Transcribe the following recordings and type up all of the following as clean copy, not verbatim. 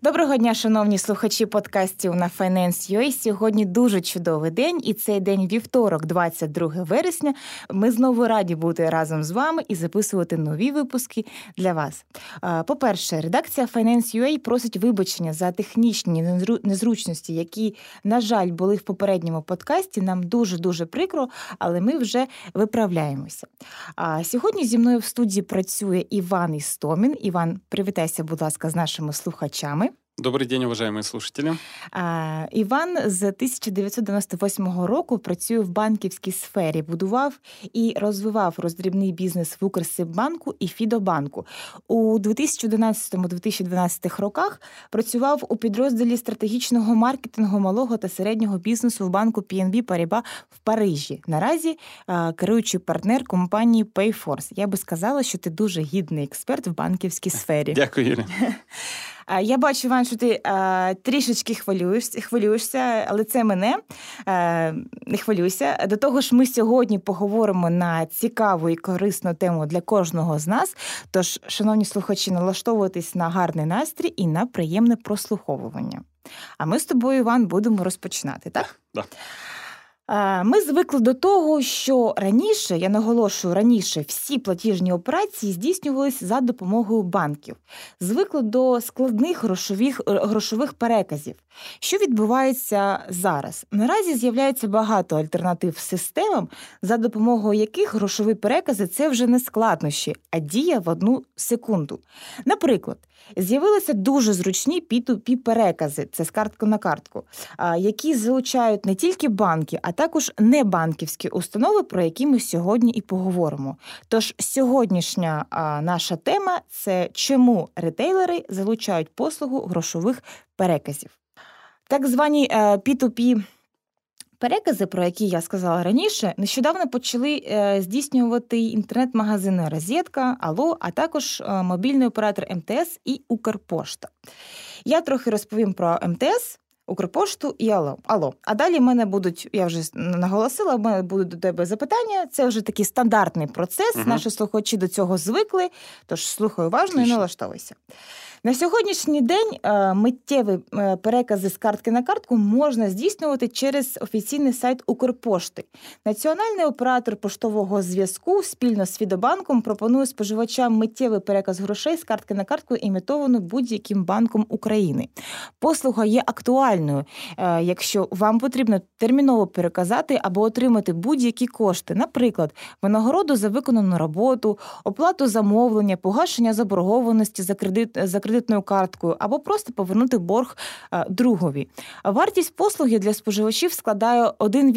Доброго дня, шановні слухачі подкастів на Finance.ua. Сьогодні дуже чудовий день, і цей день вівторок, 22 вересня. Ми знову раді бути разом з вами і записувати нові випуски для вас. По-перше, редакція Finance.ua просить вибачення за технічні незручності, які, на жаль, були в попередньому подкасті. Нам дуже-дуже прикро, але ми вже виправляємося. Сьогодні зі мною в студії працює Іван Істомін. Іван, привітайся, будь ласка, з нашими слухачами. Добрий день, уважаемые слушатели. Іван з 1998 року працює в банківській сфері, будував і розвивав роздрібний бізнес в Укрсиббанку і Фідобанку. У 2011-2012 роках працював у підрозділі стратегічного маркетингу малого та середнього бізнесу в банку BNP Paribas в Парижі. Наразі керуючий партнер компанії PayForce. Я би сказала, що ти дуже гідний експерт в банківській сфері. Дякую, Юля. Я бачу, Іван, що ти трішечки хвилюєшся, але це мене. Не хвилюйся. До того ж, ми сьогодні поговоримо на цікаву і корисну тему для кожного з нас. Тож, шановні слухачі, налаштовуйтесь на гарний настрій і на приємне прослуховування. А ми з тобою, Іван, будемо розпочинати, так? Так. Ми звикли до того, що раніше, я наголошую, раніше всі платіжні операції здійснювалися за допомогою банків. Звикли до складних грошових переказів. Що відбувається зараз? Наразі з'являється багато альтернатив системам, за допомогою яких грошові перекази – це вже не складнощі, а дія в 1 секунду. Наприклад, з'явилися дуже зручні P2P-перекази, це з картки на картку, які залучають не тільки банки, а також небанківські установи, про які ми сьогодні і поговоримо. Тож сьогоднішня наша тема – це чому ретейлери залучають послугу грошових переказів. Так звані P2P перекази, про які я сказала раніше, нещодавно почали здійснювати інтернет-магазини «Розетка», «Алло», а також мобільний оператор МТС і Укрпошта. Я трохи розповім про МТС, Укрпошту і Алло. А далі в мене будуть, я вже наголосила, в мене будуть до тебе запитання. Це вже такий стандартний процес, наші слухачі до цього звикли, тож слухай уважно і налаштовуйся. На сьогоднішній день миттєві перекази з картки на картку можна здійснювати через офіційний сайт Укрпошти. Національний оператор поштового зв'язку спільно з Фідобанком пропонує споживачам миттєвий переказ грошей з картки на картку, імітовану будь-яким банком України. Послуга є актуальною, якщо вам потрібно терміново переказати або отримати будь-які кошти, наприклад, винагороду за виконану роботу, оплату замовлення, погашення заборгованості за кредитною карткою або просто повернути борг другові. Вартість послуги для споживачів складає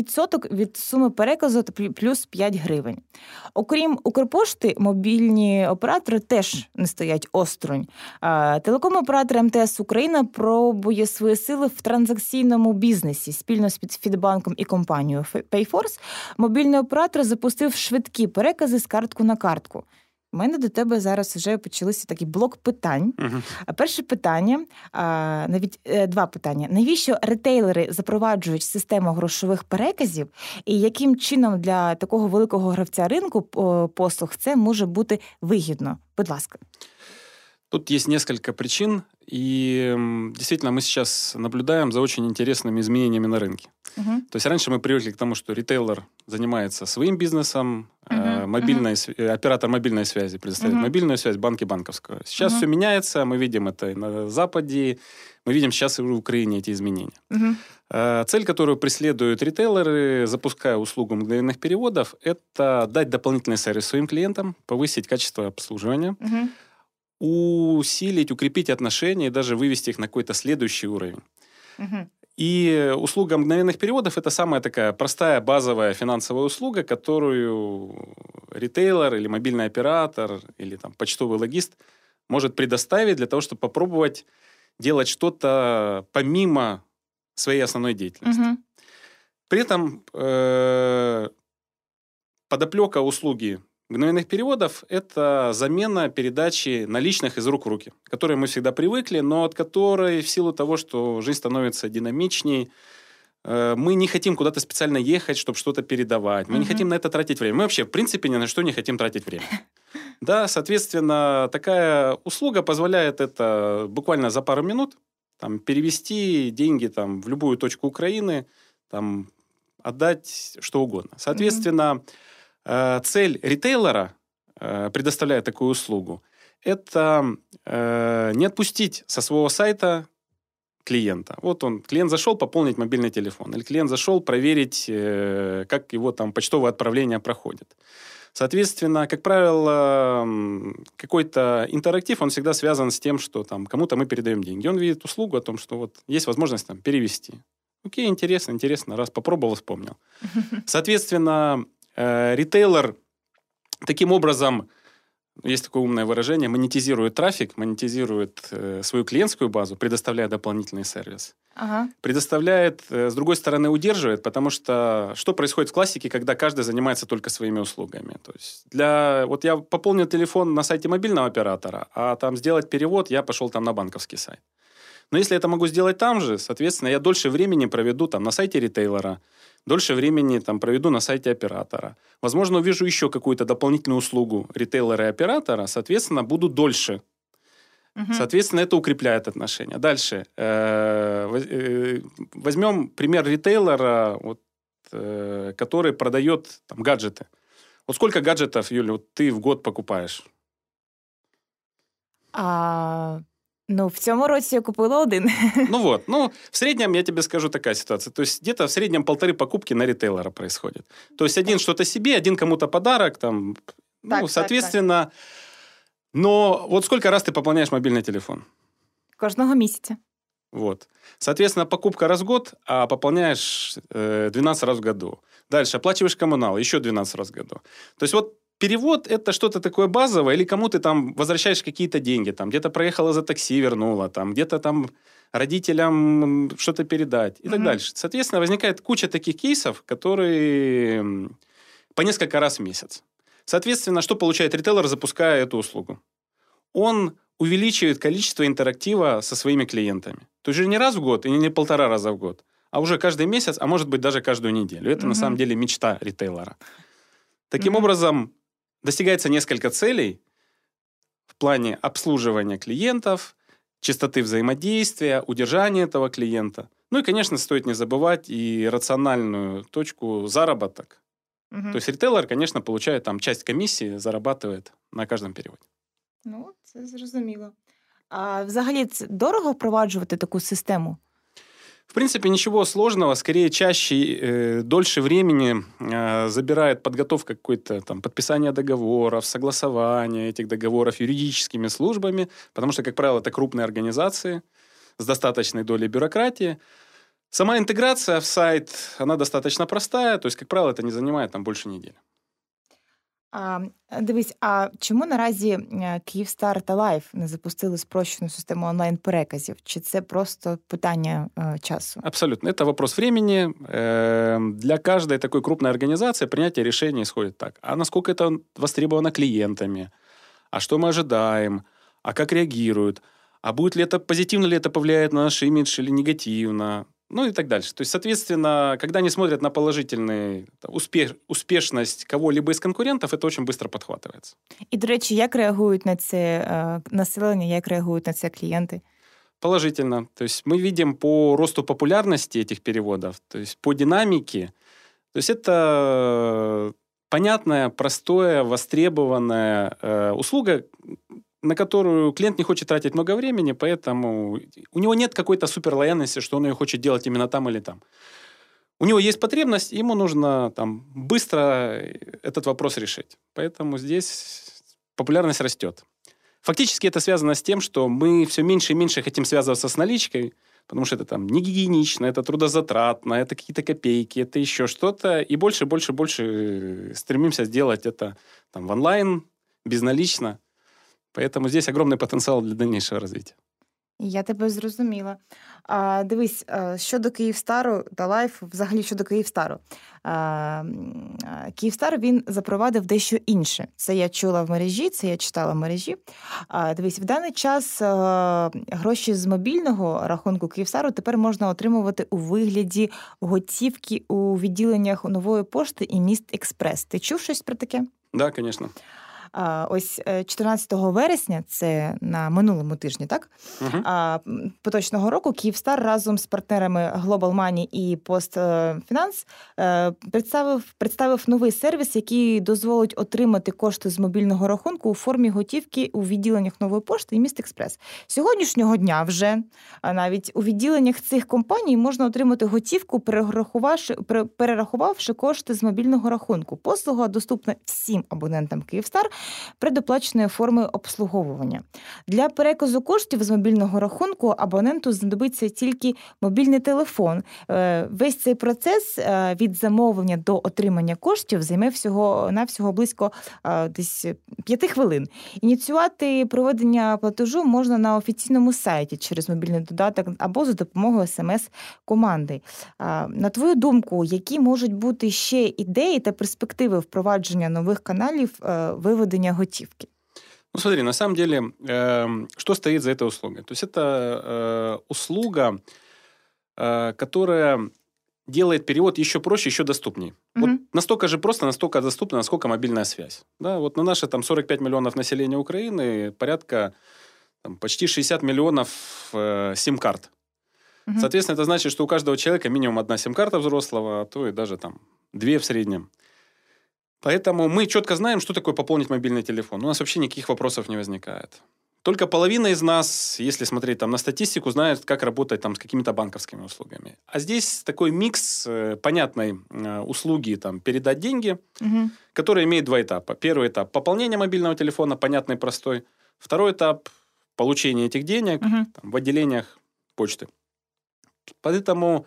1% від суми переказу плюс 5 гривень. Окрім Укрпошти, мобільні оператори теж не стоять осторонь. Телеком-оператор МТС Україна пробує свої сили в транзакційному бізнесі. Спільно з Фідбанком і компанією PayForce мобільний оператор запустив швидкі перекази з картку на картку. У мене до тебе зараз вже почалися такий блок питань. Перше питання, навіть 2 питання. Навіщо ретейлери запроваджують систему грошових переказів і яким чином для такого великого гравця ринку послуг це може бути вигідно? Будь ласка. Тут есть несколько причин, и действительно мы сейчас наблюдаем за очень интересными изменениями на рынке. То есть раньше мы привыкли к тому, что ритейлер занимается своим бизнесом, оператор мобильной связи предоставляет мобильную связь, банки банковскую. Сейчас все меняется, мы видим это и на Западе, мы видим сейчас и в Украине эти изменения. Цель, которую преследуют ритейлеры, запуская услугу мгновенных переводов, это дать дополнительный сервис своим клиентам, повысить качество обслуживания, усилить, укрепить отношения и даже вывести их на какой-то следующий уровень. И услуга мгновенных переводов – это самая такая простая, базовая финансовая услуга, которую ритейлер или мобильный оператор или там, почтовый логист может предоставить для того, чтобы попробовать делать что-то помимо своей основной деятельности. При этом подоплека услуги мгновенных переводов – это замена передачи наличных из рук в руки, к которой мы всегда привыкли, но от которой в силу того, что жизнь становится динамичней, мы не хотим куда-то специально ехать, чтобы что-то передавать. Мы не хотим на это тратить время. Мы вообще, в принципе, ни на что не хотим тратить время. Да, соответственно, такая услуга позволяет это буквально за пару минут там, перевести деньги там, в любую точку Украины, там, отдать что угодно. Соответственно, цель ритейлера, предоставляя такую услугу, это не отпустить со своего сайта клиента. Вот клиент зашел пополнить мобильный телефон, или клиент зашел проверить, как его там почтовое отправление проходит. Соответственно, как правило, какой-то интерактив, он всегда связан с тем, что там кому-то мы передаем деньги. Он видит услугу о том, что вот есть возможность там перевести. Окей, интересно, раз попробовал, вспомнил. Соответственно, ритейлер таким образом, есть такое умное выражение, монетизирует трафик, монетизирует свою клиентскую базу, предоставляя дополнительный сервис. Ага. Предоставляет, с другой стороны, удерживает, потому что происходит в классике, когда каждый занимается только своими услугами. То есть вот я пополнил телефон на сайте мобильного оператора, а там сделать перевод я пошел там на банковский сайт. Но если я это могу сделать там же, соответственно, я дольше времени проведу там на сайте ритейлера, дольше времени там проведу на сайте оператора. Возможно, увижу еще какую-то дополнительную услугу ритейлера и оператора, соответственно, буду дольше. Угу. Соответственно, это укрепляет отношения. Дальше. Возьмем пример ритейлера, который продает там, гаджеты. Вот сколько гаджетов, Юля, ты в год покупаешь? В цьому році я купила один. В среднем, я тебе скажу, такая ситуация. То есть, где-то в среднем 1,5 покупки на ритейлера происходит. То есть, один что-то себе, один кому-то подарок. Там, соответственно... Так. Но вот сколько раз ты пополняешь мобильный телефон? Кожного місяця. Вот. Соответственно, покупка раз в год, а пополняешь 12 раз в году. Дальше оплачиваешь коммунал, еще 12 раз в году. То есть, вот перевод – это что-то такое базовое, или кому ты там возвращаешь какие-то деньги, там где-то проехала за такси, вернула, там где-то там родителям что-то передать и так дальше. Соответственно, возникает куча таких кейсов, которые по несколько раз в месяц. Соответственно, что получает ритейлер, запуская эту услугу? Он увеличивает количество интерактива со своими клиентами. То есть, не раз в год и не 1,5 раза в год, а уже каждый месяц, а может быть даже каждую неделю. Это на самом деле мечта ритейлера. Таким образом, достигается несколько целей в плане обслуживания клиентов, частоты взаимодействия, удержания этого клиента. Ну и, конечно, стоит не забывать и рациональную точку заработок. То есть ритейлер, конечно, получает там часть комиссии, зарабатывает на каждом переводе. Це зрозуміло. А взагалі, дорого впроваджувати таку систему? В принципе, ничего сложного. Скорее, чаще, дольше времени забирает подготовка какой-то там подписания договоров, согласования этих договоров юридическими службами, потому что, как правило, это крупные организации с достаточной долей бюрократии. Сама интеграция в сайт, она достаточно простая, то есть, как правило, это не занимает там больше недели. Дивись, а чому наразі Київстар та Лайф не запустили спрощену систему онлайн-переказів? Чи це просто питання часу? Абсолютно. Это вопрос времени. Для каждой такой крупной организации принятие решения исходит так. А насколько это востребовано клиентами? А что мы ожидаем? А как реагируют? А будет ли это, позитивно ли это повлияет на наш имидж или негативно? Ну и так дальше. То есть, соответственно, когда они смотрят на положительную успешность кого-либо из конкурентов, это очень быстро подхватывается. І, до речі, як реагують на це населення, як реагують на це клієнти? Положительно. То есть мы видим по росту популярности этих переводов, то есть по динамике. То есть это понятная, простая, востребованная услуга, на которую клиент не хочет тратить много времени, поэтому у него нет какой-то суперлояльности, что он ее хочет делать именно там или там. У него есть потребность, ему нужно там быстро этот вопрос решить. Поэтому здесь популярность растет. Фактически это связано с тем, что мы все меньше и меньше хотим связываться с наличкой, потому что это там не гигиенично, это трудозатратно, это какие-то копейки, это еще что-то. И больше стремимся сделать это там, в онлайн, безналично. Поэтому здесь огромный потенциал для дальнейшего развития. Я тебе зрозуміла. Дивись, щодо Київстару та Лайф, взагалі щодо Київстару. Київстар, він запровадив дещо інше. Це я чула в мережі, це я читала в мережі. Дивись, в даний час гроші з мобільного рахунку Київстару тепер можна отримувати у вигляді готівки у відділеннях Нової пошти і Міст Експрес. Ти чув щось про таке? Да, конечно. Ось 14 вересня, це на минулому тижні, так? Поточного року Київстар разом з партнерами Global Money і Postfinance представив новий сервіс, який дозволить отримати кошти з мобільного рахунку у формі готівки у відділеннях Нової пошти і Міст-Експрес. Сьогоднішнього дня вже навіть у відділеннях цих компаній можна отримати готівку, перерахувавши кошти з мобільного рахунку. Послуга доступна всім абонентам Київстар предоплаченої форми обслуговування. Для переказу коштів з мобільного рахунку абоненту знадобиться тільки мобільний телефон. Весь цей процес від замовлення до отримання коштів займе всього-навсього близько десь 5 хвилин. Ініціювати проведення платежу можна на офіційному сайті через мобільний додаток або за допомогою СМС-команди. На твою думку, які можуть бути ще ідеї та перспективи впровадження нових каналів виведення готівки? Ну, смотри, на самом деле, что стоит за этой услугой? То есть это услуга, которая делает перевод еще проще, еще доступнее. Вот настолько же просто, настолько доступно, насколько мобильная связь. Да, вот на наши 45 миллионов населения Украины порядка почти 60 миллионов сим-карт. Соответственно, это значит, что у каждого человека минимум 1 сим-карта взрослого, а то и даже 2 в среднем. Поэтому мы четко знаем, что такое пополнить мобильный телефон. У нас вообще никаких вопросов не возникает. Только половина из нас, если смотреть на статистику, знает, как работать с какими-то банковскими услугами. А здесь такой микс понятной услуги передать деньги, который имеет 2 этапа. Первый этап – пополнение мобильного телефона, понятный, простой. Второй этап – получение этих денег в отделениях почты. Поэтому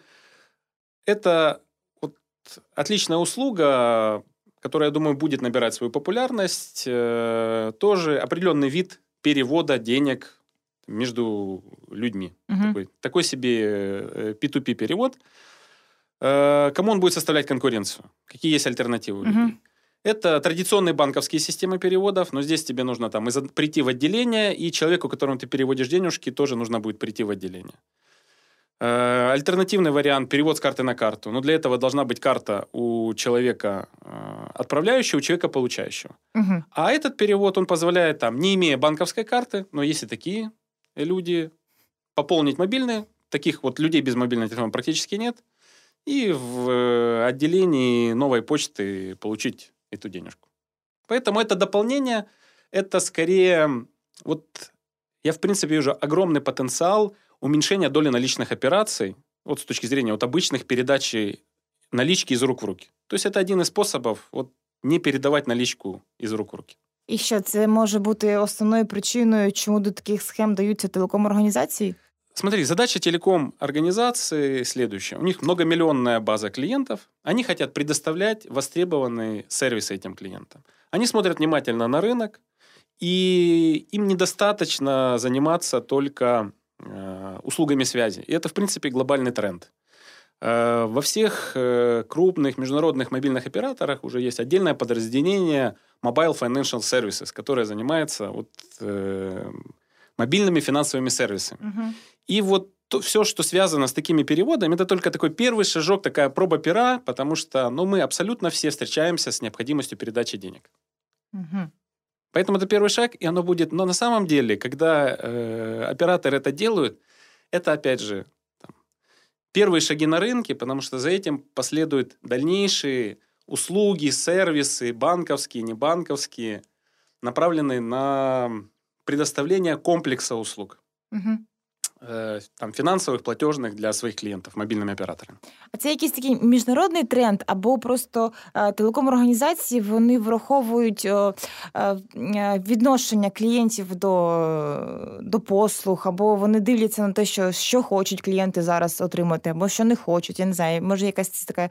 это отличная услуга, которая, я думаю, будет набирать свою популярность. Тоже определенный вид перевода денег между людьми. Такой себе P2P перевод. Кому он будет составлять конкуренцию? Какие есть альтернативы у людей? Это традиционные банковские системы переводов, но здесь тебе нужно прийти в отделение, и человеку, которому ты переводишь денежки, тоже нужно будет прийти в отделение. Альтернативный вариант – перевод с карты на карту. Но для этого должна быть карта у человека отправляющего, у человека получающего. А этот перевод, он позволяет, не имея банковской карты, но есть и такие люди, пополнить мобильные. Таких людей без мобильного телефона практически нет. И в отделении Новой почты получить эту денежку. Поэтому это дополнение, это скорее... Я, в принципе, вижу огромный потенциал уменьшения доли наличных операций с точки зрения обычных передачи налички из рук в руки. То есть это один из способов не передавати наличку із рук в руки. І що, це може бути основною причиною, чому до таких схем даються телеком-організації? Смотри, задача телеком-организации следующая. У них многомиллионная база клиентов. Они хотят предоставлять востребованные сервисы этим клиентам. Они смотрят внимательно на рынок, и им недостаточно заниматься только услугами связи. И это, в принципе, глобальный тренд. Во всех крупных международных мобильных операторах уже есть отдельное подразделение Mobile Financial Services, которое занимается мобильными финансовыми сервисами. И все, что связано с такими переводами, это только такой первый шажок, такая проба пера, потому что мы абсолютно все встречаемся с необходимостью передачи денег. Поэтому это первый шаг, и оно будет... Но на самом деле, когда операторы это делают, это, опять же, первые шаги на рынке, потому что за этим последуют дальнейшие услуги, сервисы, банковские, небанковские, направленные на предоставление комплекса услуг. Фінансових, платежних для своїх клієнтів мобільними операторами. А це якийсь такий міжнародний тренд, або просто телеком-організації, вони враховують відношення клієнтів до послуг, або вони дивляться на те, що хочуть клієнти зараз отримати, або що не хочуть, я не знаю, може якась така,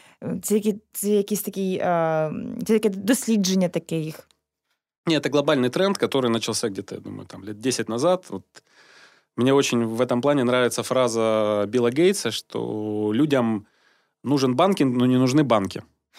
це якийсь такий, це таке дослідження таке їх? Ні, це глобальний тренд, який почався где-то, я думаю, лет 10 назад. Мне очень в этом плане нравится фраза Билла Гейтса, что людям нужен банкинг, но не нужны банки.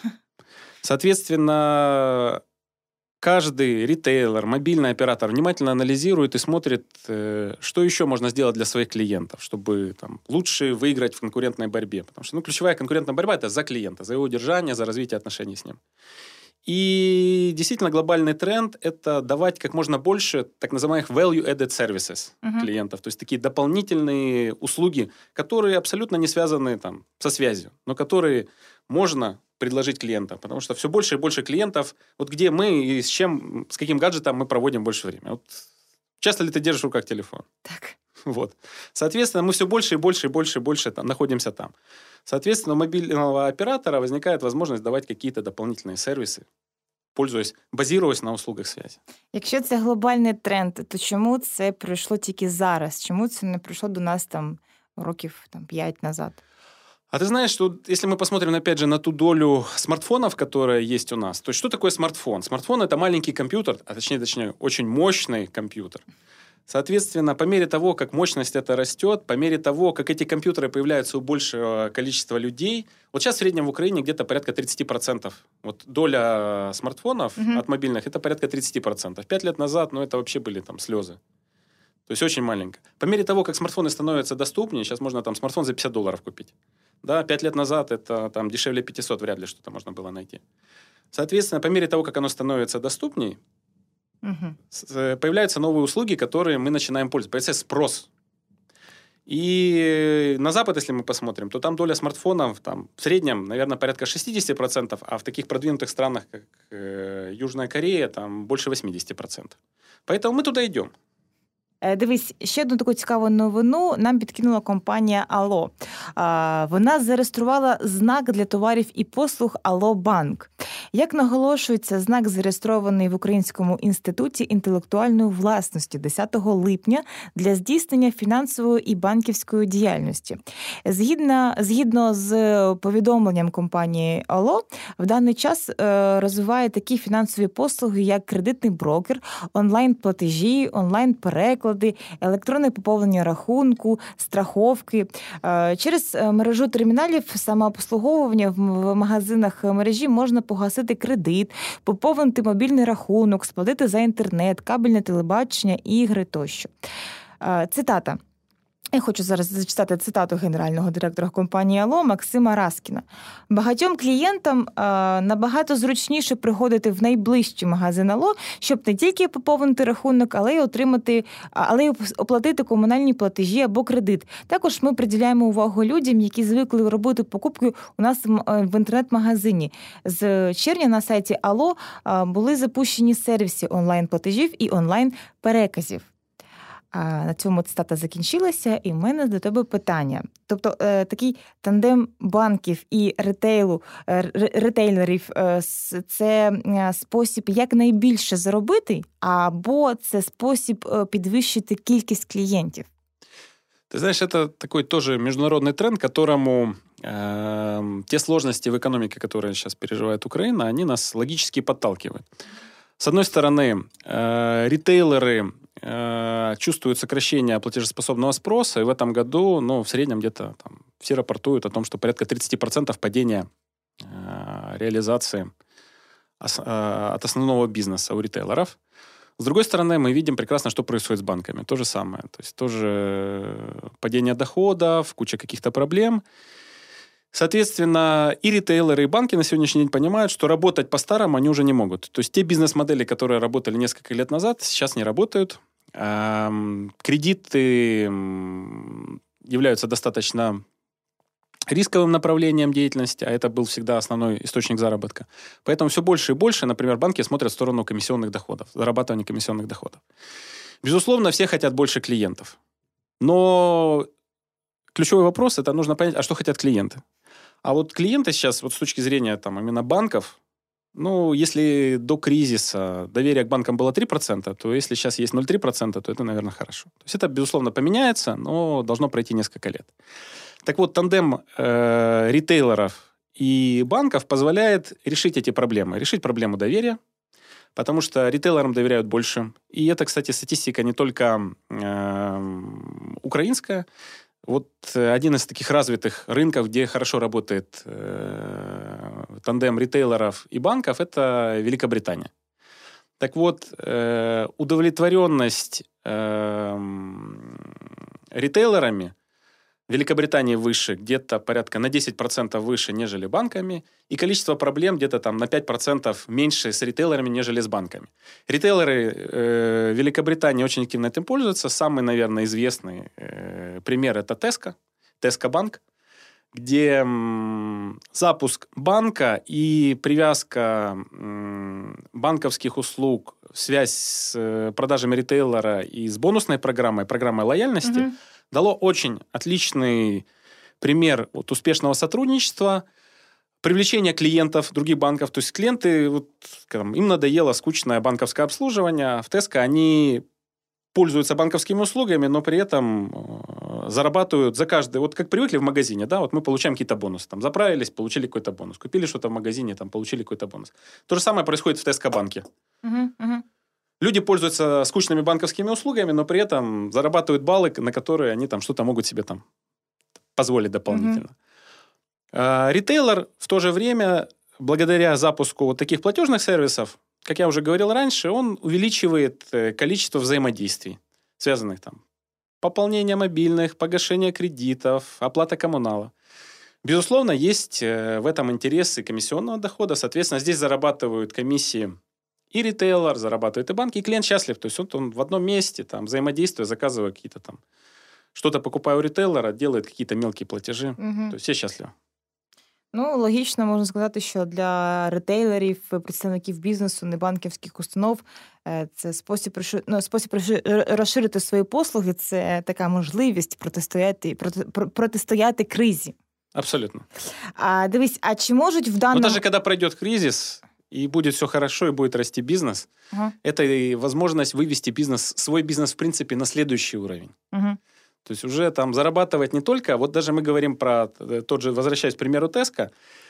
Соответственно, каждый ритейлер, мобильный оператор внимательно анализирует и смотрит, что еще можно сделать для своих клиентов, чтобы лучше выиграть в конкурентной борьбе. Потому что ключевая конкурентная борьба – это за клиента, за его удержание, за развитие отношений с ним. И действительно глобальный тренд – это давать как можно больше так называемых value-added services клиентов, то есть такие дополнительные услуги, которые абсолютно не связаны там, со связью, но которые можно предложить клиентам, потому что все больше и больше клиентов, вот где мы и с каким гаджетом мы проводим больше времени. Вот часто ли ты держишь в руках телефон? Так. Вот. Соответственно, мы все больше и больше и больше и больше находимся там. Соответственно, у мобильного оператора возникает возможность давать какие-то дополнительные сервисы, базируясь на услугах связи. Якщо це глобальний тренд, то чому це прийшло тільки зараз? Чому це не прийшло до нас там років 5 назад? А ты знаешь, что если мы посмотрим, опять же, на ту долю смартфонов, которая есть у нас, то что такое смартфон? Смартфон – это маленький компьютер, а точнее, очень мощный компьютер. Соответственно, по мере того, как мощность это растет, по мере того, как эти компьютеры появляются у большего количества людей, вот сейчас в среднем в Украине где-то порядка 30%. Вот доля смартфонов от мобильных – это порядка 30%. 5 лет назад, это вообще были там слезы. То есть очень маленько. По мере того, как смартфоны становятся доступнее, сейчас можно там смартфон за $50 купить. Да, 5 лет назад это там дешевле 500 вряд ли что-то можно было найти. Соответственно, по мере того, как оно становится доступнее, появляются новые услуги, которые мы начинаем пользоваться. Появляется спрос. И на Запад, если мы посмотрим, то там доля смартфонов там, в среднем, наверное, порядка 60%, а в таких продвинутых странах, как Южная Корея, там больше 80%. Поэтому мы туда идем. Дивись, ще одну таку цікаву новину нам підкинула компанія Allo. Вона зареєструвала знак для товарів і послуг Allo Банк. Як наголошується, знак зареєстрований в Українському інституті інтелектуальної власності 10 липня для здійснення фінансової і банківської діяльності. Згідно з повідомленням компанії Allo, в даний час розвиває такі фінансові послуги, як кредитний брокер, онлайн-платежі, онлайн-переклади, електронне поповнення рахунку, страховки. Через мережу терміналів самообслуговування в магазинах мережі можна погасити кредит, поповнити мобільний рахунок, сплатити за інтернет, кабельне телебачення, ігри тощо. Цитата. Я хочу зараз зачитати цитату генерального директора компанії Allo Максима Раскіна. Багатьом клієнтам набагато зручніше приходити в найближчий магазин Allo, щоб не тільки поповнити рахунок, але й оплатити комунальні платежі або кредит. Також ми приділяємо увагу людям, які звикли робити покупки у нас в інтернет-магазині. З червня на сайті Allo були запущені сервіси онлайн-платежів і онлайн-переказів. На цьому цитата закінчилася, і в мене до тебе питання. Тобто такий тандем банків і ретейлерів – це спосіб якнайбільше заробити, або це спосіб підвищити кількість клієнтів? Ты знаешь, это такой тоже международный тренд, которому те сложности в экономике, которые сейчас переживает Украина, они нас логически подталкивают. С одной стороны, ритейлеры чувствуют сокращение платежеспособного спроса, и в этом году, в среднем где-то там, все рапортуют о том, что порядка 30% падения реализации от основного бизнеса у ритейлеров. С другой стороны, мы видим прекрасно, что происходит с банками. То же самое. То есть тоже падение доходов, куча каких-то проблем. Соответственно, и ритейлеры, и банки на сегодняшний день понимают, что работать по-старому они уже не могут. То есть те бизнес-модели, которые работали несколько лет назад, сейчас не работают. Кредиты являются достаточно рисковым направлением деятельности, а это был всегда основной источник заработка. Поэтому все больше и больше, например, банки смотрят в сторону комиссионных доходов, зарабатывания комиссионных доходов. Безусловно, все хотят больше клиентов. Но ключевой вопрос – это нужно понять, а что хотят клиенты. А вот клиенты сейчас, вот с точки зрения именно банков, если до кризиса доверие к банкам было 3%, то если сейчас есть 0,3%, то это, наверное, хорошо. То есть это, безусловно, поменяется, но должно пройти несколько лет. Так вот, тандем ритейлеров и банков позволяет решить эти проблемы. Решить проблему доверия, потому что ритейлерам доверяют больше. И это, кстати, статистика не только украинская. Вот один из таких развитых рынков, где хорошо работает тандем ритейлеров и банков, это Великобритания. Так вот, удовлетворенность ритейлерами В Великобритании выше, где-то порядка на 10% выше, нежели банками, и количество проблем где-то там на 5% меньше с ритейлерами, нежели с банками. Ритейлеры Великобритании очень активно этим пользуются. Самый, наверное, известный пример – это Tesco банк, где запуск банка и привязка банковских услуг, связь с продажами ритейлера и с бонусной программой лояльности дало очень отличный пример успешного сотрудничества, привлечения клиентов других банков. То есть клиенты, им надоело скучное банковское обслуживание. В Tesco они пользуются банковскими услугами, но при этом зарабатывают за каждый... Вот как привыкли в магазине, да, вот мы получаем какие-то бонусы. Там заправились, получили какой-то бонус. Купили что-то в магазине, там получили какой-то бонус. То же самое происходит в Tesco банке. Люди пользуются скучными банковскими услугами, но при этом зарабатывают баллы, на которые они там что-то могут себе там позволить дополнительно. Ритейлер в то же время, благодаря запуску вот таких платежных сервисов, как я уже говорил раньше, он увеличивает количество взаимодействий, связанных там пополнение мобильных, погашение кредитов, оплата коммунала. Безусловно, есть в этом интерес и комиссионного дохода. Соответственно, здесь зарабатывают комиссии и ритейлер, зарабатывает и банк, и клиент счастлив. То есть он в одном месте, там, взаимодействуя, заказывая какие-то там, что-то покупая у ритейлера, делает какие-то мелкие платежи. То есть все счастливы. Ну, логічно можна сказати, що для ритейлерів, представників бізнесу, небанківських установ це спосіб розширити свої послуги, це така можливість протистояти кризі. Абсолютно. Дивись, а чи можуть в даному... Но даже когда пройдет кризис, и будет все хорошо, и будет расти бизнес, это и возможность вывести свой бизнес, в принципе, на следующий уровень. То есть уже там зарабатывать не только... Вот даже мы говорим про тот же, возвращаясь к примеру Tesco,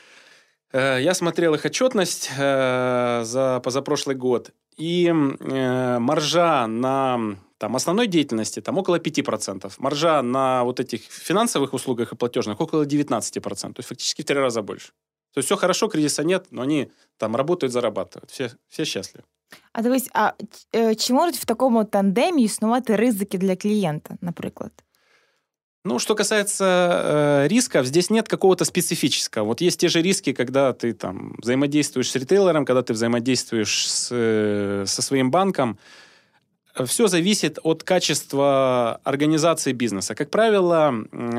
я смотрел их отчетность за позапрошлый год, и маржа на там, основной деятельности там около 5%, маржа на вот этих финансовых услугах и платежных около 19%, то есть фактически в 3 раза больше. То есть все хорошо, кризиса нет, но они там работают, зарабатывают, все счастливы. А дивись, чи можуть в такому тандемі існувати ризики для клієнта, наприклад? Ну, что касается рисков, здесь нет какого-то специфического. Вот есть те же риски, когда ты там взаимодействуешь с ритейлером, когда ты взаимодействуешь со своим банком. Все зависит от качества организации бизнеса. Как правило,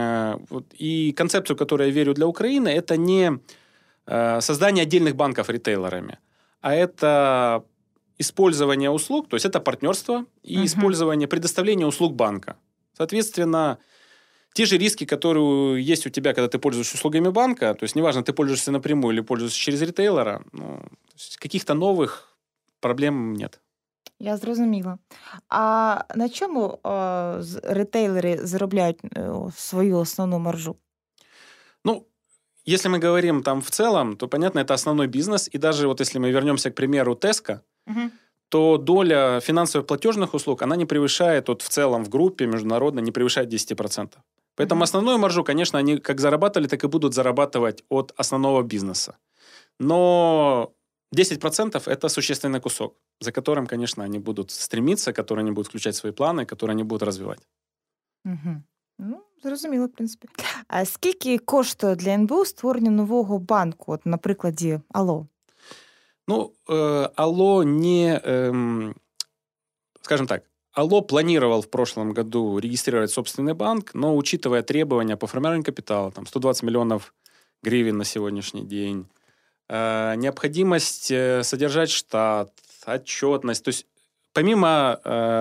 и концепцию, которую я верю для Украины, это не создание отдельных банков ритейлерами, а это использование услуг, то есть это партнерство и использование, предоставление услуг банка. Соответственно, те же риски, которые есть у тебя, когда ты пользуешься услугами банка, то есть неважно, ты пользуешься напрямую или пользуешься через ритейлера, каких-то новых проблем нет. Я зрозуміла. А на чому ритейлери заробляють свою основну маржу? Ну, если мы говорим там в целом, то, понятно, это основной бизнес. И даже вот если мы вернемся к примеру Tesco, то доля финансово-платежных услуг, она не превышает, вот в целом в группе международно, не превышает 10%. Поэтому основную маржу, конечно, они как зарабатывали, так и будут зарабатывать от основного бизнеса. Но 10% – это существенный кусок, за которым, конечно, они будут стремиться, который они будут включать в свои планы, которые они будут развивать. Ну, зрозуміло, в принципі. А скільки коштує для НБУ створення нового банку, от на прикладі Алло? Ну, Алло не... скажем так, Алло планировал в прошлом году регистрировать собственный банк, но учитывая требования по формированию капитала, там 120 миллионов гривен на сегодняшний день, необходимость содержать штат, отчетность, то есть помимо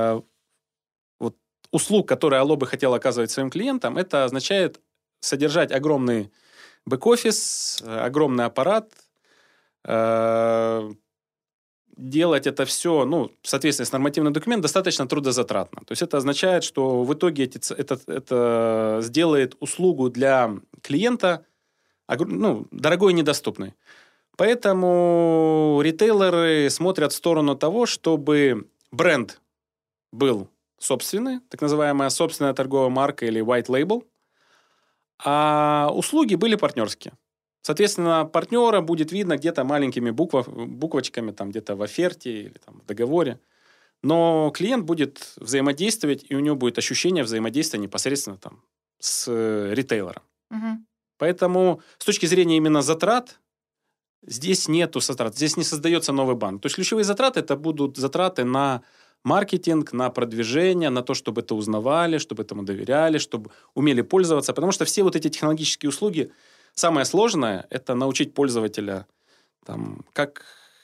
вот, услуг, которые Алло бы хотел оказывать своим клиентам, это означает содержать огромный бэк-офис, огромный аппарат, делать это все, ну, в соответствии с нормативным документом, достаточно трудозатратно. То есть это означает, что в итоге это сделает услугу для клиента дорогой и недоступной. Поэтому ритейлеры смотрят в сторону того, чтобы бренд был собственный, так называемая собственная торговая марка или white label, а услуги были партнерские. Соответственно, партнера будет видно где-то маленькими буквочками, там где-то в оферте или там, в договоре. Но клиент будет взаимодействовать, и у него будет ощущение взаимодействия непосредственно там, с ритейлером. Поэтому с точки зрения именно затрат, здесь нету затрат, здесь не создается новый банк. То есть ключевые затраты – это будут затраты на маркетинг, на продвижение, на то, чтобы это узнавали, чтобы этому доверяли, чтобы умели пользоваться. Потому что все вот эти технологические услуги, самое сложное – это научить пользователя, как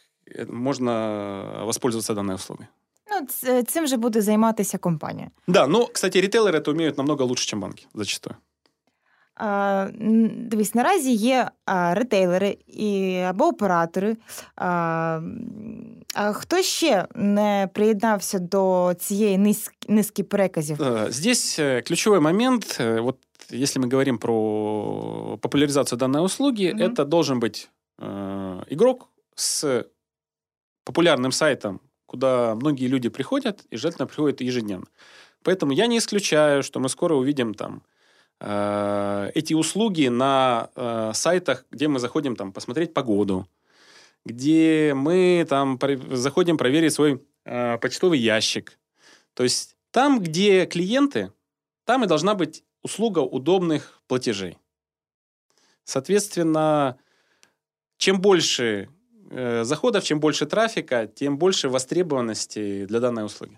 можно воспользоваться данной услугой. Цим же буде займатися компанія. Да, кстати, ритейлеры это умеют намного лучше, чем банки, зачастую. Дивись, наразі є ритейлери або оператори. А хто ще не приєднався до цієї низки переказів? Здесь ключевой момент, вот если мы говорим про популяризацию данной услуги, это должен быть игрок с популярным сайтом, куда многие люди приходят, и желательно приходят ежедневно. Поэтому я не исключаю, что мы скоро увидим эти услуги на сайтах, где мы заходим посмотреть погоду, где мы заходим проверить свой почтовый ящик. То есть там, где клиенты, там и должна быть услуга удобных платежей. Соответственно, чем больше заходов, чем больше трафика, тем больше востребованности для данной услуги.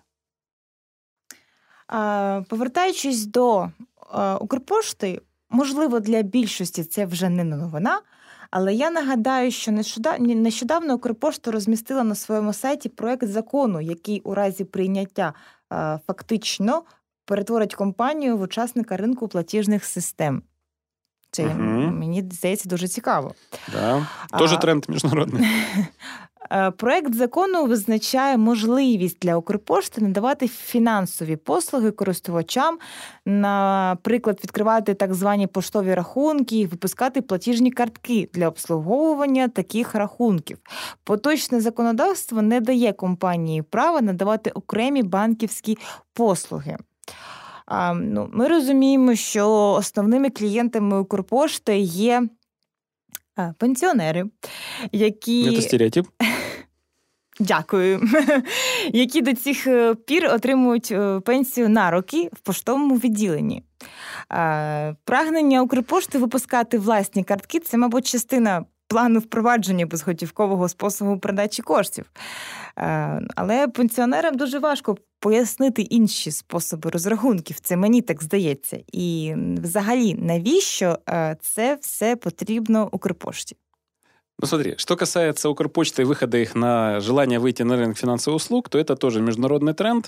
Повертаючись до Укрпошти, можливо, для більшості це вже не новина, але я нагадаю, що нещодавно Укрпошта розмістила на своєму сайті проект закону, який у разі прийняття фактично перетворить компанію в учасника ринку платіжних систем. Це, мені здається, дуже цікаво. Да. Тоже тренд міжнародний. Проект закону визначає можливість для Укрпошти надавати фінансові послуги користувачам, наприклад, відкривати так звані поштові рахунки і випускати платіжні картки для обслуговування таких рахунків. Поточне законодавство не дає компанії права надавати окремі банківські послуги. Ми розуміємо, що основними клієнтами Укрпошти є пенсіонери, які... Це стереотип. Дякую. Які до цих пір отримують пенсію на роки в поштовому відділенні. Прагнення Укрпошти випускати власні картки – це, мабуть, частина плану впровадження безготівкового способу передачі коштів. Але пенсіонерам дуже важко пояснити інші способи розрахунків. Це мені так здається. І взагалі, навіщо це все потрібно Укрпошті? Смотри, что касается Укрпочты и выхода их на желание выйти на рынок финансовых услуг, то это тоже международный тренд.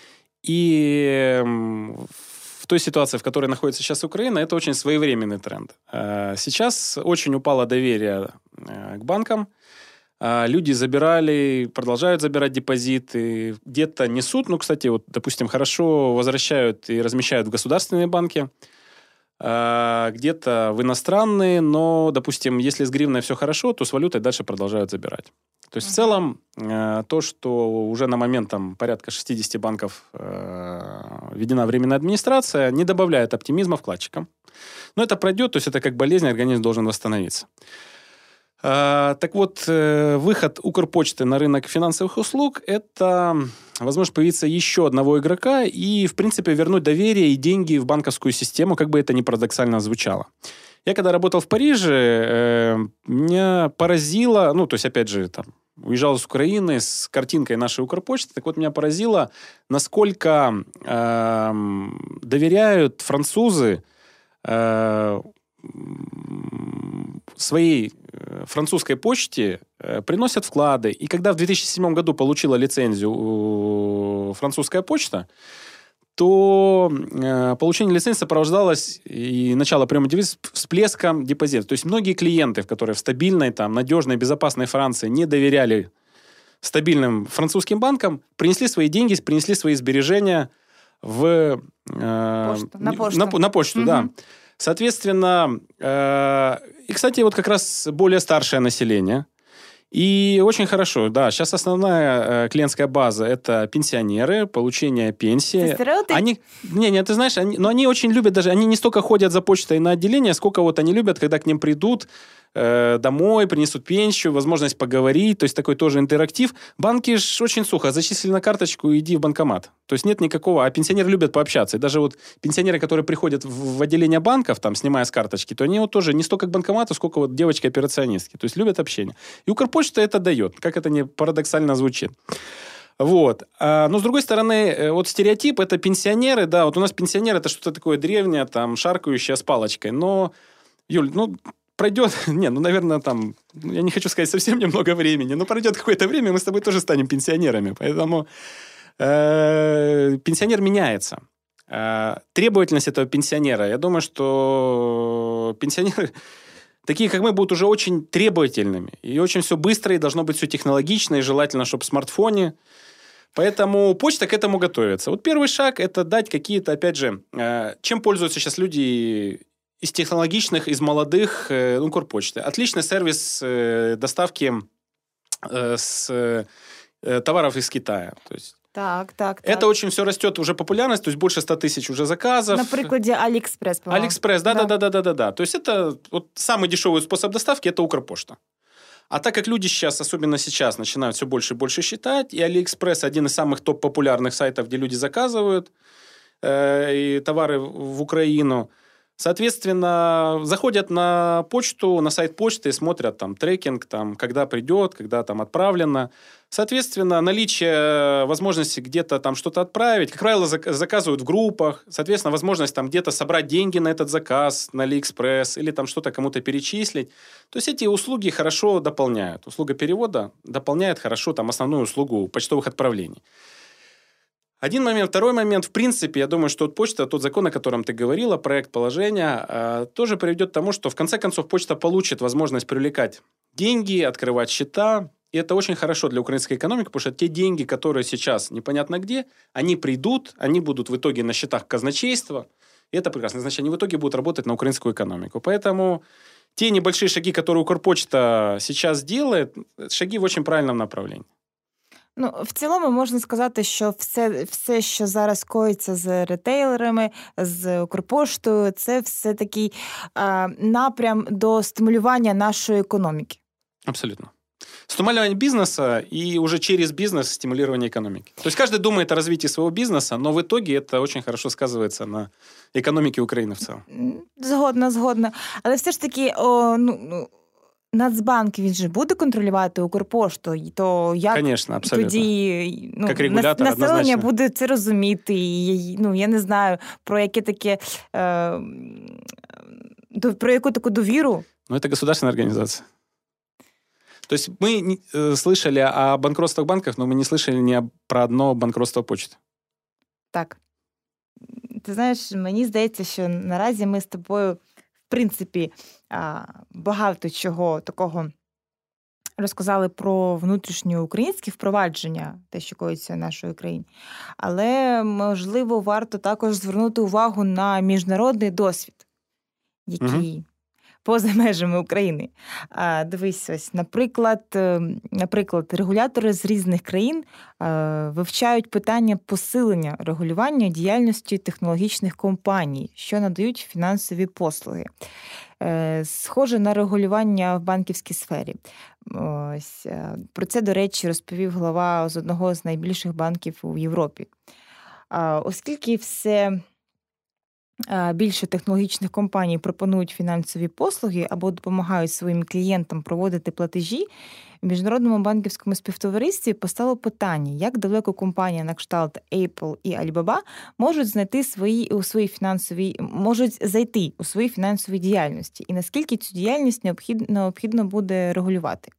И в той ситуации, в которой находится сейчас Украина, это очень своевременный тренд. Сейчас очень упало доверие к банкам. Люди продолжают забирать депозиты, где-то несут, кстати, допустим, хорошо возвращают и размещают в государственные банки, где-то в иностранные, но, допустим, если с гривной все хорошо, то с валютой дальше продолжают забирать. То есть в целом то, что уже на момент порядка 60 банков введена временная администрация, не добавляет оптимизма вкладчикам. Но это пройдет, то есть это как болезнь, организм должен восстановиться. Так вот, выход Укрпочты на рынок финансовых услуг – это возможность появиться еще одного игрока и, в принципе, вернуть доверие и деньги в банковскую систему, как бы это ни парадоксально звучало. Я когда работал в Париже, меня поразило, то есть, опять же, уезжал из Украины с картинкой нашей Укрпочты, так вот, меня поразило, насколько доверяют французы своей французской почте, приносят вклады. И когда в 2007 году получила лицензию французская почта, то получение лицензии сопровождалось и начало приема депозитов всплеском депозитов. То есть многие клиенты, которые в стабильной, надежной, безопасной Франции не доверяли стабильным французским банкам, принесли свои деньги, принесли свои сбережения на почту. Да. Соответственно, и, кстати, вот как раз более старшее население. И очень хорошо, да, сейчас основная клиентская база – это пенсионеры, получение пенсии. Это стереотип? Ты знаешь, они очень любят даже, они не столько ходят за почтой на отделение, сколько они любят, когда к ним придут, домой, принесут пенсию, возможность поговорить, то есть такой тоже интерактив. Банки ж очень сухо. Зачислили на карточку, иди в банкомат. То есть нет никакого... А пенсионеры любят пообщаться. И даже вот пенсионеры, которые приходят в отделение банков, там, снимая с карточки, то они вот тоже не столько к банкомату, сколько вот девочки-операционистки. То есть любят общение. И Укрпочта это дает, как это не парадоксально звучит. Вот. Но, с другой стороны, вот стереотип – это пенсионеры. Да, вот у нас пенсионеры – это что-то такое древнее, там, шаркающее с палочкой. Но, Юль, пройдет, наверное, там, я не хочу сказать совсем немного времени, но пройдет какое-то время, мы с тобой тоже станем пенсионерами. Поэтому пенсионер меняется. Требовательность этого пенсионера, я думаю, что пенсионеры... Такие, как мы, будут уже очень требовательными. И очень все быстро, и должно быть все технологично, и желательно, чтобы в смартфоне. Поэтому почта к этому готовится. Вот первый шаг – это дать какие-то, опять же, чем пользуются сейчас люди из технологичных, из молодых, Укрпочты. Отличный сервис доставки товаров из Китая. То есть так. Это очень все растет, уже популярность, то есть больше 100 тысяч уже заказов. На прикладе Алиэкспресс, по-моему. Алиэкспресс, да. То есть это вот самый дешевый способ доставки – это Укрпочта. А так как люди сейчас, особенно сейчас, начинают все больше и больше считать, и Алиэкспресс один из самых топ-популярных сайтов, где люди заказывают и товары в Украину, соответственно, заходят на почту, на сайт почты и смотрят там трекинг, там, когда придет, когда там отправлено. Соответственно, наличие возможности где-то там что-то отправить, как правило, заказывают в группах, соответственно, возможность там где-то собрать деньги на этот заказ, на Алиэкспресс, или там что-то кому-то перечислить. То есть эти услуги хорошо дополняют. Услуга перевода дополняет хорошо там основную услугу почтовых отправлений. Один момент. Второй момент. В принципе, я думаю, что почта, тот закон, о котором ты говорила, проект положения, тоже приведет к тому, что в конце концов почта получит возможность привлекать деньги, открывать счета. И это очень хорошо для украинской экономики, потому что те деньги, которые сейчас непонятно где, они придут, они будут в итоге на счетах казначейства. И это прекрасно. Значит, они в итоге будут работать на украинскую экономику. Поэтому те небольшие шаги, которые Укрпочта сейчас делает, шаги в очень правильном направлении. В цілому можна сказати, що все, що зараз коїться з ретейлерами, з Укрпоштою, це все такий напрям до стимулювання нашої економіки. Абсолютно. Стимулирование бизнеса и уже через бизнес стимулирование экономики. То есть каждый думает о развитии своего бизнеса, но в итоге это очень хорошо сказывается на экономике Украины в целом. Згодна. Але все ж таки, Нацбанк, він же буде контролювати Укрпошту, то як Конечно, абсолютно. Тоді як регулятор, населення однозначно. буде це розуміти? Я не знаю, про яке таке, про яку таку довіру. Это государственная организация. То есть мы слышали о банкротствах банков, но мы не слышали про одно банкротство почты. Так. Ти знаєш, мені здається, що наразі ми з тобою, в принципі, багато чого такого розказали про внутрішньоукраїнські впровадження, те, що коїться в нашій країні. Але, можливо, варто також звернути увагу на міжнародний досвід, який поза межами України. Дивись, ось, наприклад, регулятори з різних країн вивчають питання посилення регулювання діяльності технологічних компаній, що надають фінансові послуги. Схоже на регулювання в банківській сфері. Ось, про це, до речі, розповів глава з одного з найбільших банків у Європі. Оскільки все більше технологічних компаній пропонують фінансові послуги або допомагають своїм клієнтам проводити платежі, в Міжнародному банківському співтоваристві постало питання, як далеко компанія на кшталт Apple і Alibaba можуть зайти у свої фінансові діяльності, і наскільки цю діяльність необхідно буде регулювати.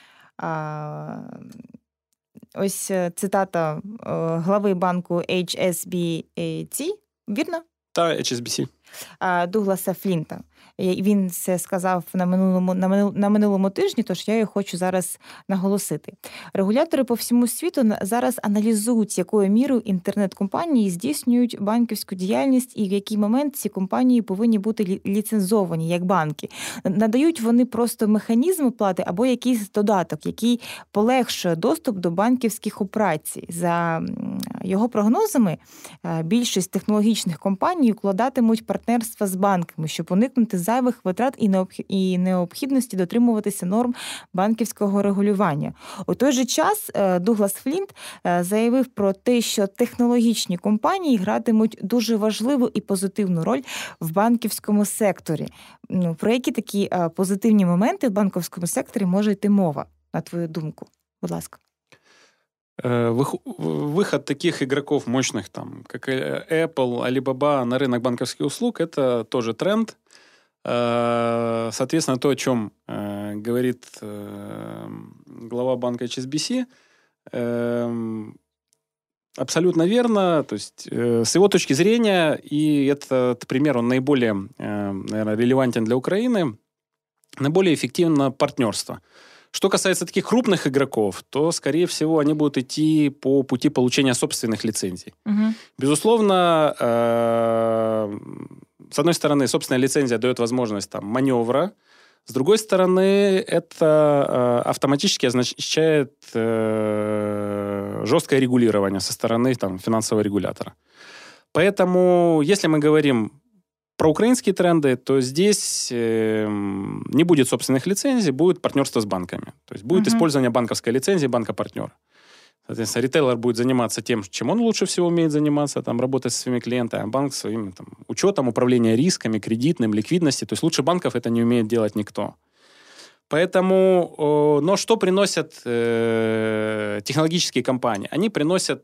Ось цитата глави банку HSBC, вірно? Та, HSBC. Дугласа Флінта. Він це сказав на минулому тижні, тож я його хочу зараз наголосити. Регулятори по всьому світу зараз аналізують, якою мірою інтернет-компанії здійснюють банківську діяльність і в який момент ці компанії повинні бути ліцензовані як банки. Надають вони просто механізм оплати або якийсь додаток, який полегшує доступ до банківських операцій за Його прогнозами, більшість технологічних компаній укладатимуть партнерства з банками, щоб уникнути зайвих витрат і необхідності дотримуватися норм банківського регулювання. У той же час Дуглас Флінт заявив про те, що технологічні компанії гратимуть дуже важливу і позитивну роль в банківському секторі. Про які такі позитивні моменти в банківському секторі може йти мова, на твою думку? Будь ласка. Выход таких игроков мощных, как Apple, Alibaba на рынок банковских услуг, это тоже тренд. Соответственно, то, о чем говорит глава банка HSBC, абсолютно верно. То есть, с его точки зрения, и этот пример, он наиболее, наверное, релевантен для Украины, наиболее эффективно партнерство. Что касается таких крупных игроков, то, скорее всего, они будут идти по пути получения собственных лицензий. Угу. Безусловно, с одной стороны, собственная лицензия дает возможность маневра. С другой стороны, это автоматически означает жесткое регулирование со стороны финансового регулятора. Поэтому, если мы говорим про украинские тренды, то здесь не будет собственных лицензий, будет партнерство с банками. То есть будет использование банковской лицензии банка-партнера. Соответственно, ритейлер будет заниматься тем, чем он лучше всего умеет заниматься, работать со своими клиентами, а банк своим учетом, управления рисками, кредитным, ликвидности. То есть лучше банков это не умеет делать никто. Поэтому, но что приносят технологические компании? Они приносят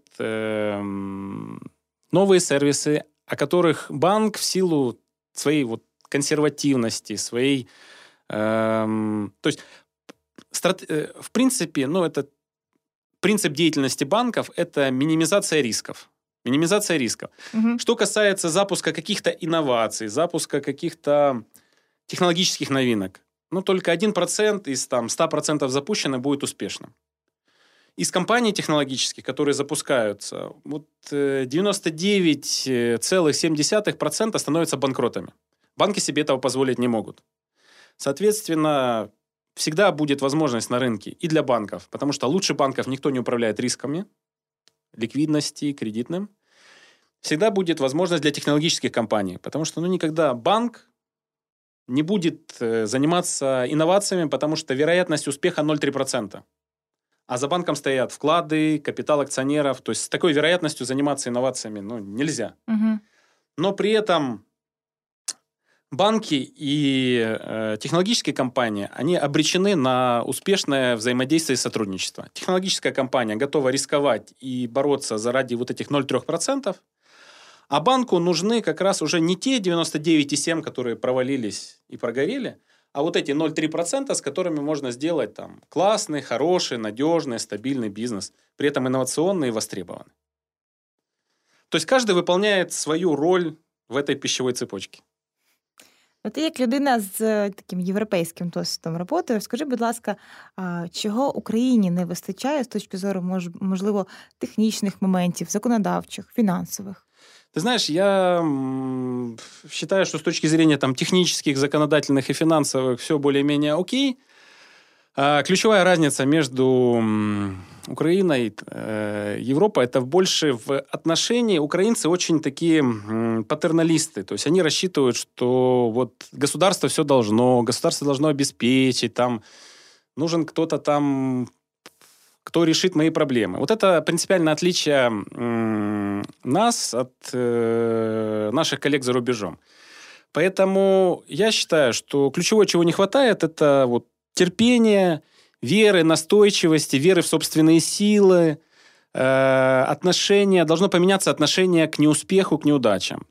новые сервисы, о которых банк в силу своей консервативности, своей... то есть, в принципе, это принцип деятельности банков – это минимизация рисков. Минимизация рисков. Угу. Что касается запуска каких-то инноваций, запуска каких-то технологических новинок, только 1% из 100% запущено будет успешным. Из компаний технологических, которые запускаются, 99,7% становятся банкротами. Банки себе этого позволить не могут. Соответственно, всегда будет возможность на рынке и для банков, потому что лучше банков никто не управляет рисками, ликвидности, кредитным. Всегда будет возможность для технологических компаний, потому что никогда банк не будет заниматься инновациями, потому что вероятность успеха 0,3%. А за банком стоят вклады, капитал акционеров. То есть с такой вероятностью заниматься инновациями нельзя. Угу. Но при этом банки и технологические компании, они обречены на успешное взаимодействие и сотрудничество. Технологическая компания готова рисковать и бороться заради этих 0,3%, а банку нужны как раз уже не те 99,7%, которые провалились и прогорели, а эти 0,3%, с которыми можно сделать классный, хороший, надежный, стабильный бизнес, при этом инновационный и востребованный. То есть каждый выполняет свою роль в этой пищевой цепочке. Ти як людина з таким європейським досвідом роботи, скажи, будь ласка, чого Україні не вистачає з точки зору, можливо, технічних моментів, законодавчих, фінансових? Ты знаешь, я считаю, что с точки зрения технических, законодательных и финансовых все более-менее окей. Ключевая разница между Украиной и Европой – это больше в отношении. Украинцы очень такие патерналисты. То есть они рассчитывают, что государство все должно, государство должно обеспечить, нужен кто-то кто решит мои проблемы. Это принципиальное отличие нас от наших коллег за рубежом. Поэтому я считаю, что ключевое, чего не хватает, это терпения, веры, настойчивости, веры в собственные силы, отношения. Должно поменяться отношение к неуспеху, к неудачам.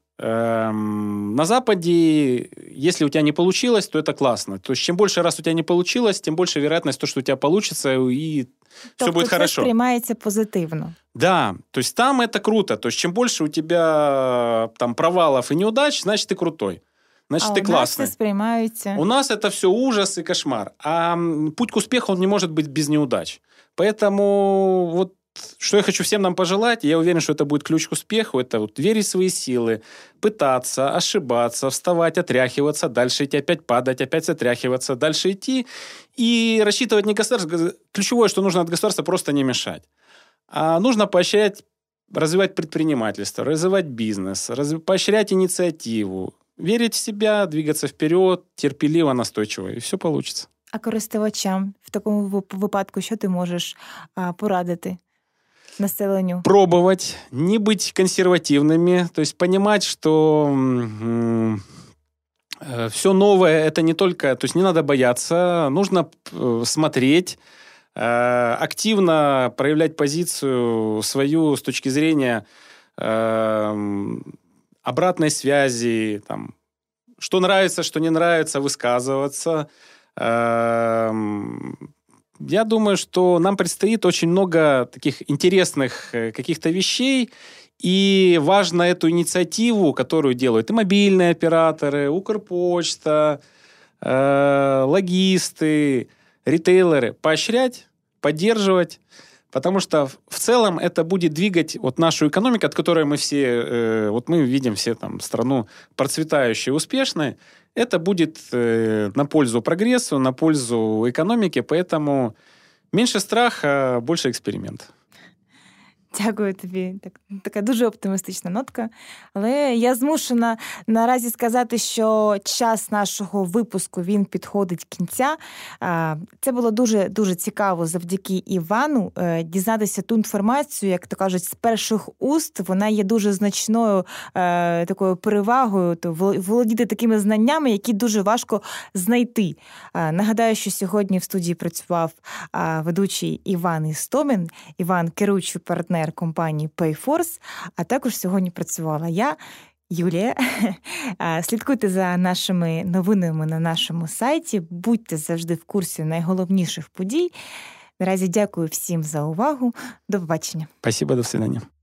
На Западе, если у тебя не получилось, то это классно. То есть, чем больше раз у тебя не получилось, тем больше вероятность, что у тебя получится, и все будет хорошо. Це сприймається позитивно. Да, то есть там это круто. То есть, чем больше у тебя провалов и неудач, значит, ты крутой. Значит, ты классный. У нас це сприймається. У нас это все ужас и кошмар. А путь к успеху, он не может быть без неудач. Поэтому что я хочу всем нам пожелать, я уверен, что это будет ключ к успеху, это верить в свои силы, пытаться, ошибаться, вставать, отряхиваться, дальше идти, опять падать, опять отряхиваться, дальше идти и рассчитывать не государство. Ключевое, что нужно от государства, просто не мешать. А нужно поощрять развивать предпринимательство, развивать бизнес, поощрять инициативу, верить в себя, двигаться вперед, терпеливо, настойчиво, и все получится. А користувачам в такому випадку що ти можеш порадити населенню? Пробовать, не быть консервативными, то есть понимать, что все новое это не только... То есть не надо бояться, нужно смотреть, активно проявлять позицию свою с точки зрения обратной связи, там, что нравится, что не нравится, высказываться. Я думаю, что нам предстоит очень много таких интересных каких-то вещей, и важно эту инициативу, которую делают и мобильные операторы, Укрпочта, логисты, ритейлеры, поощрять, поддерживать, потому что в целом это будет двигать вот нашу экономику, от которой мы все, вот мы видим все там страну процветающей, успешной, это будет на пользу прогрессу, на пользу экономике, поэтому меньше страха, больше експеримент. Дякую тобі. Така дуже оптимістична нотка. Але я змушена наразі сказати, що час нашого випуску, він підходить кінця. Це було дуже цікаво завдяки Івану дізнатися ту інформацію, як то кажуть, з перших уст. Вона є дуже значною такою перевагою, то володіти такими знаннями, які дуже важко знайти. Нагадаю, що сьогодні в студії працював ведучий Іван Істомін. Іван – керуючий партнер компанії PayForce, а також сьогодні працювала я, Юлія. Слідкуйте за нашими новинами на нашому сайті, будьте завжди в курсі найголовніших подій. Наразі дякую всім за увагу. До побачення. Спасибо, до свидания.